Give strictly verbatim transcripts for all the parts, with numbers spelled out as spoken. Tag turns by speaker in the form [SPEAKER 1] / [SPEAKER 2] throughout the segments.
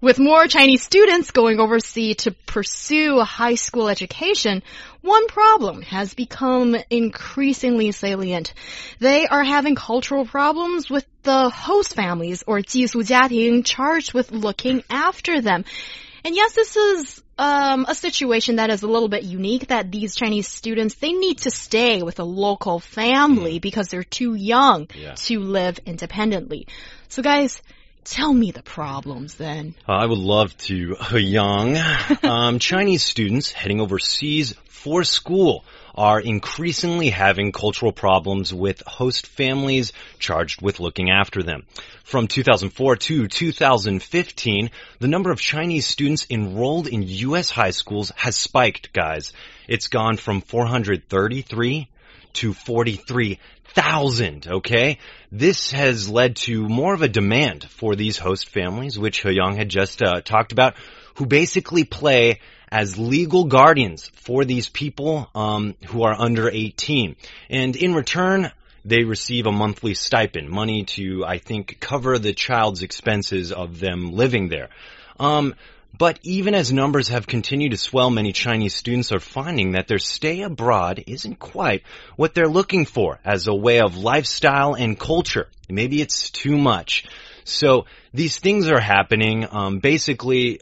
[SPEAKER 1] With more Chinese students going overseas to pursue a high school education, one problem has become increasingly salient. They are having cultural problems with the host families or 寄宿家庭 charged with looking after them. And yes, this is um, a situation that is a little bit unique, that these Chinese students, they need to stay with a local family because they're too young yeah. to live independently. So guys, tell me the problems then.
[SPEAKER 2] Uh, I would love to, Young. um, Chinese students heading overseas for school are increasingly having cultural problems with host families charged with looking after them. From two thousand four to two thousand fifteen, the number of Chinese students enrolled in U S high schools has spiked, guys. It's gone from four hundred thirty-three to forty-three thousand, okay? This has led to more of a demand for these host families, which He Yang had just uh, talked about, who basically play as legal guardians for these people um, who are under eighteen. And in return, they receive a monthly stipend, money to, I think, cover the child's expenses of them living there. Um, but even as numbers have continued to swell, many Chinese students are finding that their stay abroad isn't quite what they're looking for as a way of lifestyle and culture. Maybe it's too much. So these things are happening. Um, basically,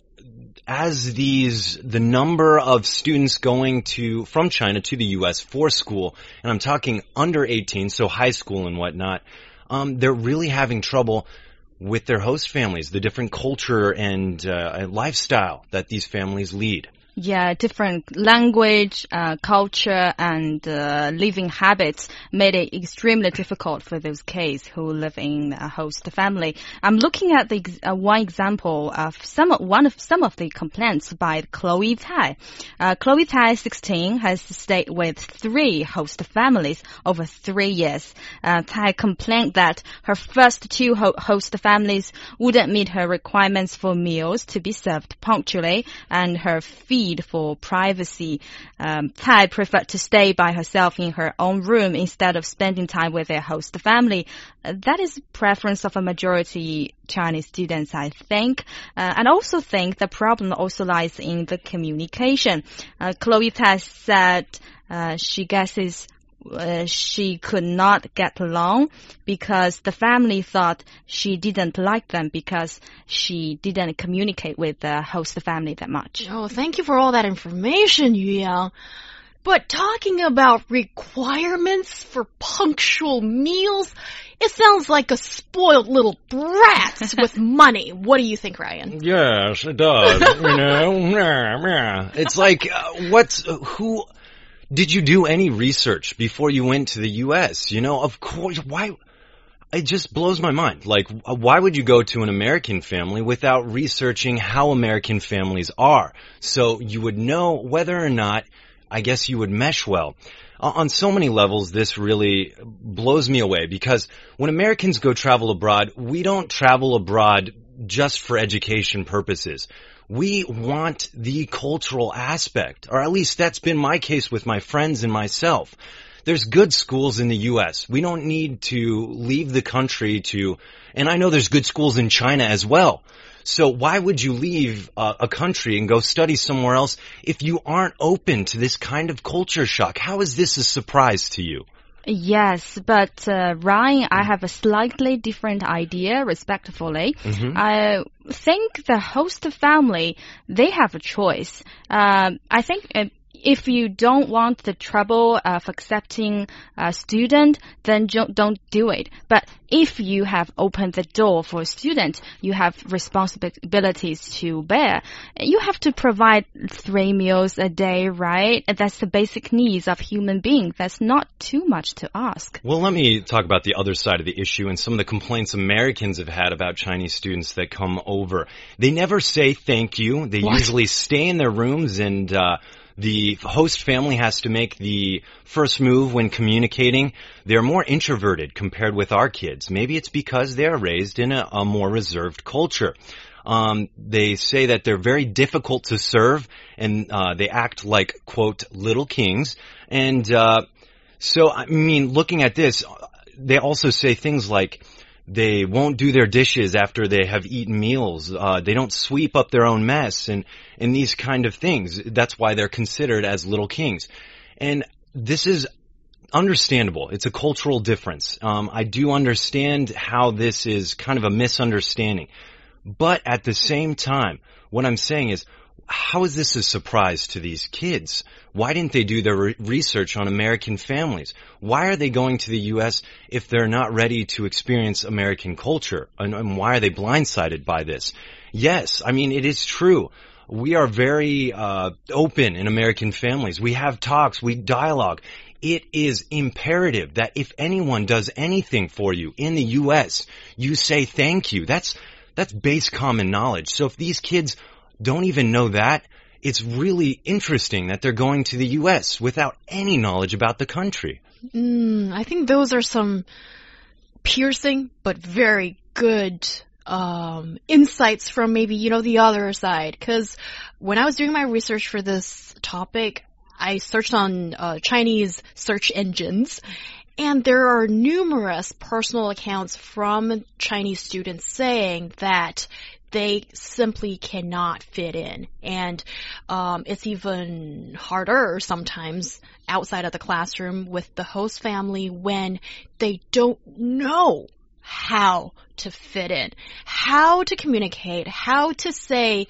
[SPEAKER 2] as these, the number of students going to, from China to the U S for school, and I'm talking under eighteen, so high school and whatnot, um, they're really having trouble with their host families, the different culture and uh, lifestyle that these families lead.
[SPEAKER 3] Yeah, different language, uh, culture, and uh, living habits made it extremely difficult for those kids who live in a host family. I'm looking at the uh, one example of some one of some of the complaints by Chloe Tai. Uh, Chloe Tai, sixteen, has stayed with three host families over three years. Uh, Tai complained that her first two ho host families wouldn't meet her requirements for meals to be served punctually, and her fee for privacy. Um, Tai preferred to stay by herself in her own room instead of spending time with their host family. Uh, that is preference of a majority Chinese students, I think. Uh, and I also think the problem also lies in the communication. Uh, Chloe Tai said uh, she guesses Uh, she could not get along because the family thought she didn't like them because she didn't communicate with the host family that much.
[SPEAKER 1] Oh, thank you for all that information, Yu Yang. But talking about requirements for punctual meals, it sounds like a spoiled little brat with money. What do you think, Ryan?
[SPEAKER 2] Yes, it does. You know, it's like, uh, what's, uh, who... Did you do any research before you went to the U S? You know, of course, why? It just blows my mind. Like, why would you go to an American family without researching how American families are? So you would know whether or not, I guess, you would mesh well. Uh, on so many levels, this really blows me away because when Americans go travel abroad, we don't travel abroad just for education purposes. We want the cultural aspect, or at least that's been my case with my friends and myself. There's good schools in the U S. We don't need to leave the country to, and I know there's good schools in China as well. So why would you leave uh, a country and go study somewhere else if you aren't open to this kind of culture shock? How is this a surprise to you?
[SPEAKER 3] Yes, but uh, Ryan, I have a slightly different idea, respectfully. Mm-hmm. I think the host family, they have a choice. Uh, I think uh, if you don't want the trouble of accepting a student, then don't do it. But if you have opened the door for a student, you have responsibilities to bear. You have to provide three meals a day, right? That's the basic needs of human beings. That's not too much to ask.
[SPEAKER 2] Well, let me talk about the other side of the issue and some of the complaints Americans have had about Chinese students that come over. They never say thank you. They what? usually stay in their rooms and, uh, the host family has to make the first move when communicating. They're more introverted compared with our kids. Maybe it's because they're raised in a, a more reserved culture. Um, they say that they're very difficult to serve and uh, they act like, quote, little kings. And uh, so, I mean, looking at this, they also say things like They won't do their dishes after they have eaten meals. Uh, they don't sweep up their own mess and, and these kind of things. That's why they're considered as little kings. And this is understandable. It's a cultural difference. Um, I do understand how this is kind of a misunderstanding. But at the same time, what I'm saying is, how is this a surprise to these kids? Why didn't they do their re- research on American families? Why are they going to the U S if they're not ready to experience American culture? And, and why are they blindsided by this? Yes, I mean, it is true. We are very uh, open in American families. We have talks. We dialogue. It is imperative that if anyone does anything for you in the U S, you say thank you. That's that's base common knowledge. So if these kids don't even know that, it's really interesting that they're going to the U S without any knowledge about the country.
[SPEAKER 1] Mm, I think those are some piercing but very good um, insights from maybe, you know, the other side. Because when I was doing my research for this topic, I searched on uh, Chinese search engines, and there are numerous personal accounts from Chinese students saying that they simply cannot fit in. And um, it's even harder sometimes outside of the classroom with the host family when they don't know how to fit in, how to communicate, how to say,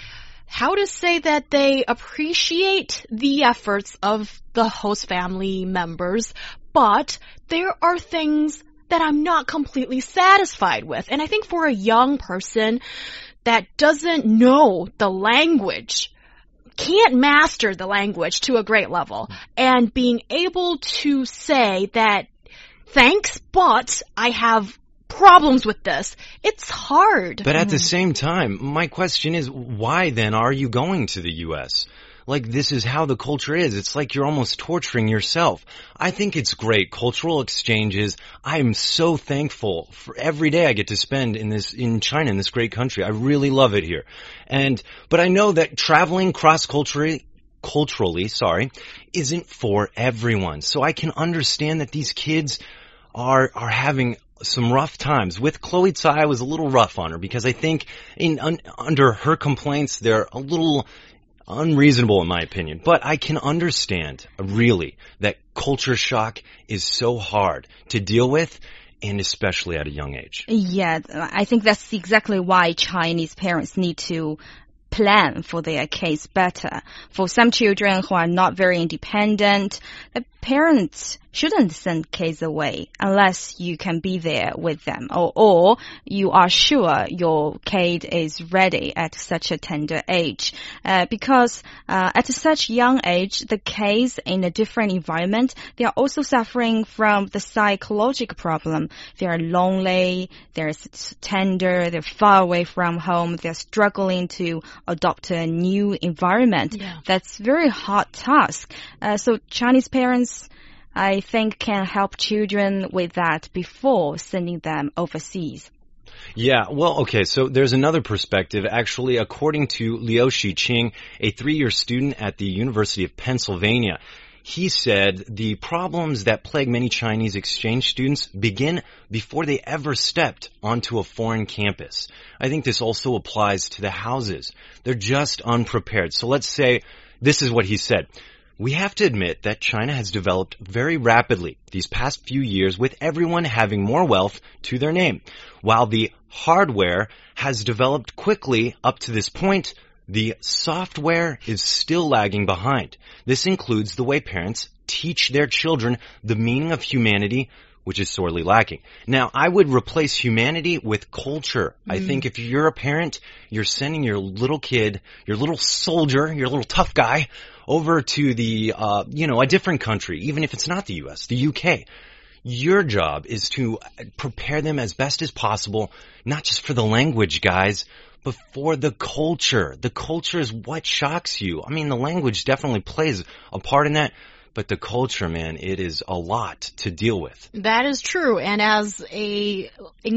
[SPEAKER 1] how to say that they appreciate the efforts of the host family members, but there are things that I'm not completely satisfied with. And I think for a young person that doesn't know the language, can't master the language to a great level, and being able to say that, thanks, but I have problems with this, it's hard.
[SPEAKER 2] But at the same time, my question is, why then are you going to the U S? Like, this is how the culture is. It's like you're almost torturing yourself. I think it's great. Cultural exchanges. I am so thankful for every day I get to spend in this, in China, in this great country. I really love it here. And, but I know that traveling cross-culturally, culturally, sorry, isn't for everyone. So I can understand that these kids are, are having some rough times. With Chloe Tsai, I was a little rough on her because I think in, un, under her complaints, they're a little unreasonable in my opinion, but I can understand really that culture shock is so hard to deal with, and especially at a young age.
[SPEAKER 3] Yeah, I think that's exactly why Chinese parents need to plan for their case better. For some children who are not very independent, the parents shouldn't send kids away unless you can be there with them, or, or you are sure your kid is ready at such a tender age. Uh, because uh, at such young age, the kids in a different environment, they are also suffering from the psychological problem. They are lonely, they're tender, they're far away from home, they're struggling to adopt a new environment.
[SPEAKER 1] Yeah.
[SPEAKER 3] That's very hard task. Uh, so Chinese parents, I think, can help children with that before sending them overseas.
[SPEAKER 2] Yeah, well, okay, so there's another perspective. Actually, according to Liu Shiqing, a three-year student at the University of Pennsylvania, he said the problems that plague many Chinese exchange students begin before they ever stepped onto a foreign campus. I think this also applies to the houses. They're just unprepared. So let's say, this is what he said. We have to admit that China has developed very rapidly these past few years, with everyone having more wealth to their name. While the hardware has developed quickly up to this point, the software is still lagging behind. This includes the way parents teach their children the meaning of humanity, which is sorely lacking. Now, I would replace humanity with culture. Mm. I think if you're a parent, you're sending your little kid, your little soldier, your little tough guy, over to the, uh, you know, a different country, even if it's not the U S, the U K. Your job is to prepare them as best as possible, not just for the language, guys, but for the culture. The culture is what shocks you. I mean, the language definitely plays a part in that, but the culture, man, it is a lot to deal with.
[SPEAKER 1] That is true. And as a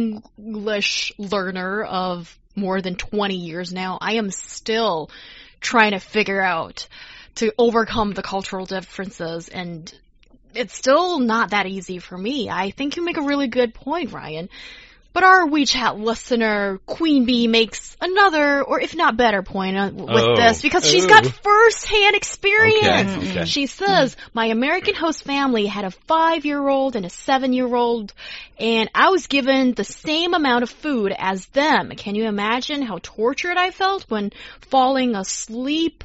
[SPEAKER 1] English learner of more than twenty years now, I am still trying to figure out to overcome the cultural differences, and it's still not that easy for me. I think you make a really good point, Ryan. But our WeChat listener, Queen Bee, makes another, or if not better point uh, with
[SPEAKER 2] oh.
[SPEAKER 1] this, because she's
[SPEAKER 2] oh.
[SPEAKER 1] got first-hand experience.
[SPEAKER 2] Okay. Okay.
[SPEAKER 1] She says, my American host family had a five-year-old and a seven-year-old, and I was given the same amount of food as them. Can you imagine how tortured I felt when falling asleep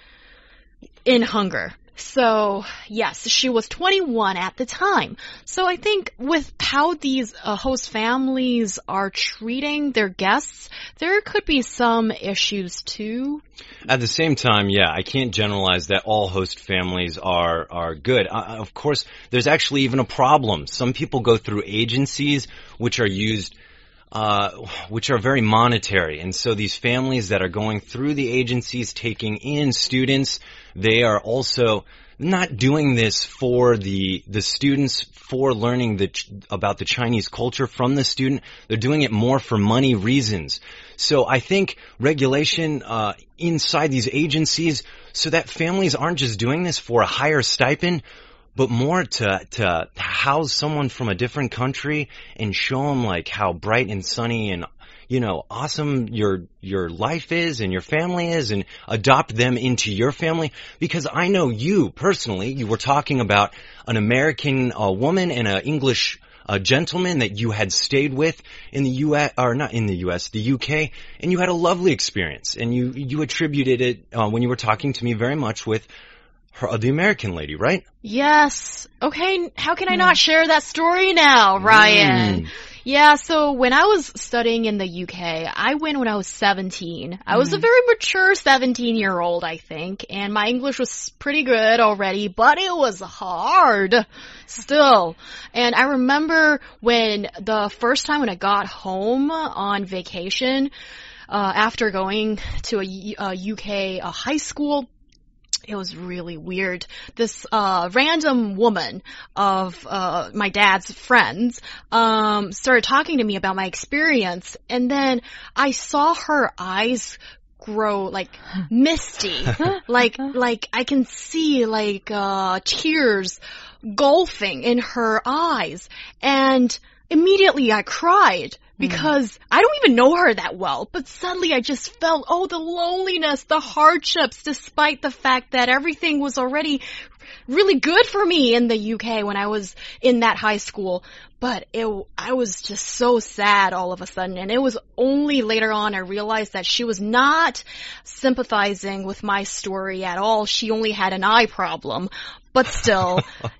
[SPEAKER 1] in hunger? So, yes, she was twenty-one at the time. So I think with how these uh, host families are treating their guests, there could be some issues too.
[SPEAKER 2] At the same time, yeah, I can't generalize that all host families are are good. Uh, of course, there's actually even a problem. Some people go through agencies which are used Uh, which are very monetary. And so these families that are going through the agencies taking in students, they are also not doing this for the the students, for learning the, about the Chinese culture from the student. They're doing it more for money reasons. So I think regulation uh, inside these agencies so that families aren't just doing this for a higher stipend, but more to, to house someone from a different country and show them like how bright and sunny and, you know, awesome your, your life is and your family is, and adopt them into your family. Because I know you personally, you were talking about an American uh, woman and an English uh, gentleman that you had stayed with in the U S, or not in the U S, the U K, and you had a lovely experience. And you, you attributed it, uh, when you were talking to me very much with Her, the American lady, right?
[SPEAKER 1] Yes. Okay, how can I not share that story now, Ryan? Mm. Yeah, so when I was studying in the U K, I went when I was seventeen. I was mm. a very mature seventeen-year-old, I think, and my English was pretty good already, but it was hard still. And I remember when the first time when I got home on vacation, uh, after going to a, a U K a high school, it was really weird. This uh random woman of uh my dad's friends um started talking to me about my experience, and then I saw her eyes grow like misty. like like I can see like uh tears gulfing in her eyes, and immediately I cried. Because I don't even know her that well, but suddenly I just felt, oh, the loneliness, the hardships, despite the fact that everything was already really good for me in the U K when I was in that high school. But it, I was just so sad all of a sudden. And it was only later on I realized that she was not sympathizing with my story at all. She only had an eye problem. But still,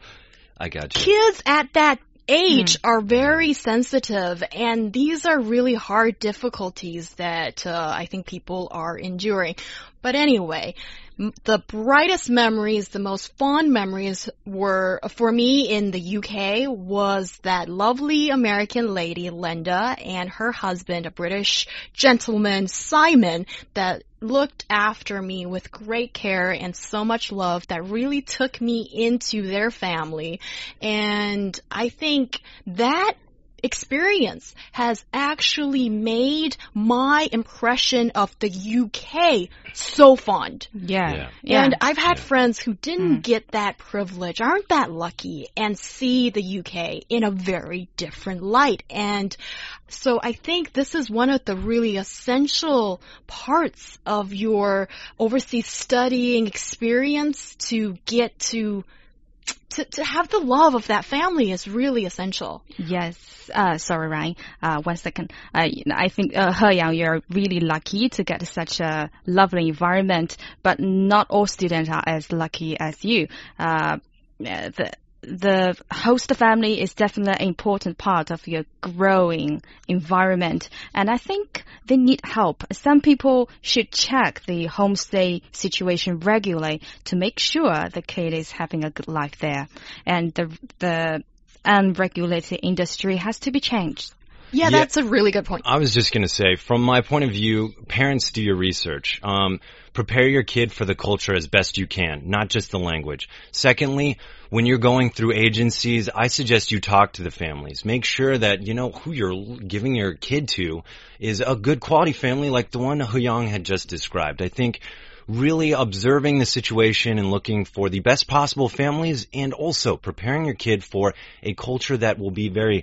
[SPEAKER 2] I got you.
[SPEAKER 1] Kids at that age mm. are very sensitive, and these are really hard difficulties that uh, I think people are enduring. But anyway, the brightest memories, the most fond memories were, for me in the U K, was that lovely American lady, Linda, and her husband, a British gentleman, Simon, that looked after me with great care and so much love, that really took me into their family. And I think that experience has actually made my impression of the U K so fond.
[SPEAKER 3] Yeah.
[SPEAKER 1] yeah. And
[SPEAKER 3] yeah.
[SPEAKER 1] I've had
[SPEAKER 2] yeah.
[SPEAKER 1] friends who didn't
[SPEAKER 3] mm.
[SPEAKER 1] get that privilege, aren't that lucky, and see the U K in a very different light. And so I think this is one of the really essential parts of your overseas studying experience, to get to To, to have the love of that family is really essential.
[SPEAKER 3] Yes. Uh, sorry, Ryan. Uh, one second. Uh, I think, uh, Heyang, you're really lucky to get such a lovely environment, but not all students are as lucky as you. Uh, the, the host family is definitely an important part of your growing environment, and I think they need help. Some people should check the homestay situation regularly to make sure the kid is having a good life there, and the the unregulated industry has to be changed.
[SPEAKER 1] Yeah,
[SPEAKER 2] yeah,
[SPEAKER 1] that's a really good point.
[SPEAKER 2] I was just going to say, from my point of view, parents, do your research. Um, prepare your kid for the culture as best you can, not just the language. Secondly, when you're going through agencies, I suggest you talk to the families. Make sure that, you know, who you're giving your kid to is a good quality family like the one Heyang had just described. I think really observing the situation and looking for the best possible families, and also preparing your kid for a culture that will be very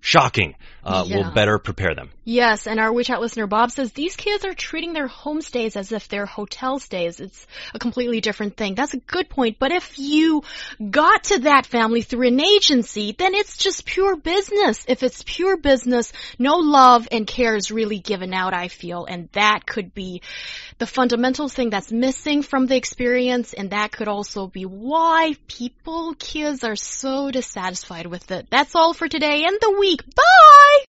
[SPEAKER 2] shocking. Uh,
[SPEAKER 1] Yeah.
[SPEAKER 2] We'll better prepare them.
[SPEAKER 1] Yes, and our WeChat listener Bob says these kids are treating their homestays as if they're hotel stays. It's a completely different thing. That's a good point. But if you got to that family through an agency, then it's just pure business. If it's pure business, no love and care is really given out, I feel. And that could be the fundamental thing that's missing from the experience. And that could also be why people, kids are so dissatisfied with it. That's all for today and the week. Bye!